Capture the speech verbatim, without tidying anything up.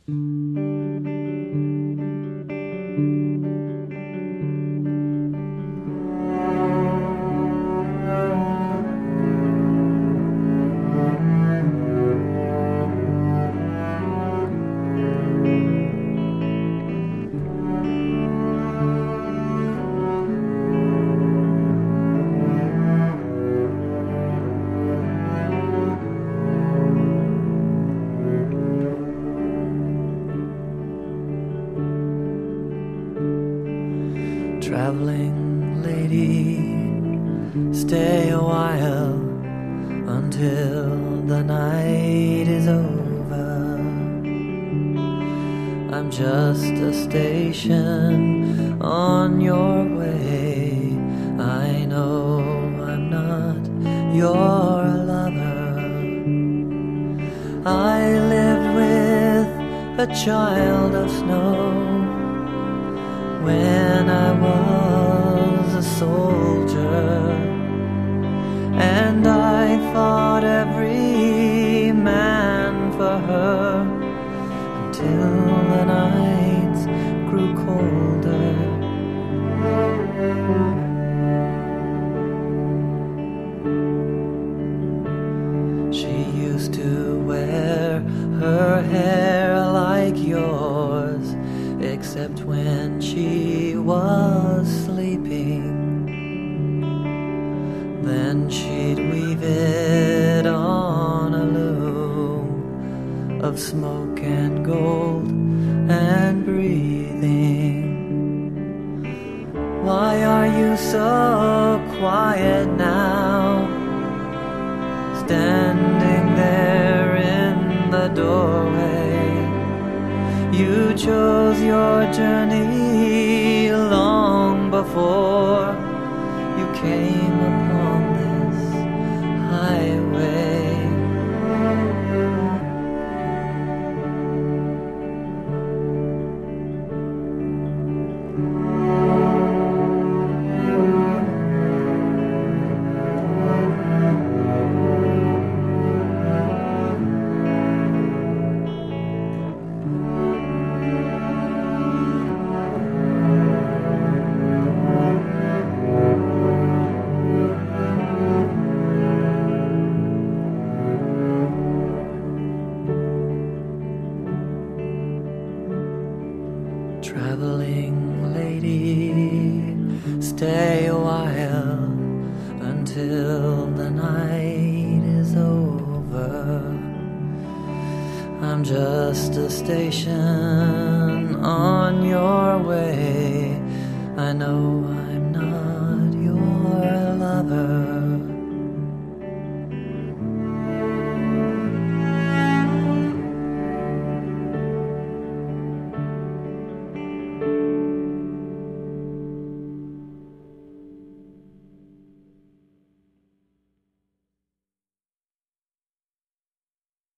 Traveling lady, stay a while until the night is over. I'm just a station on your way. I know I'm not your lover. I lived with a child of snow when I was a soldier, and I fought every man for her until the nights grew colder. She used to wear her hair like yours, except when she was sleeping. Then she'd weave it on a loom of smoke and gold and breathing. Why are you so quiet now, standing there in the doorway? You chose your journey long before you came upon this highway. Traveling lady, stay a while until the night is over. I'm just a station on your way. I know I'm not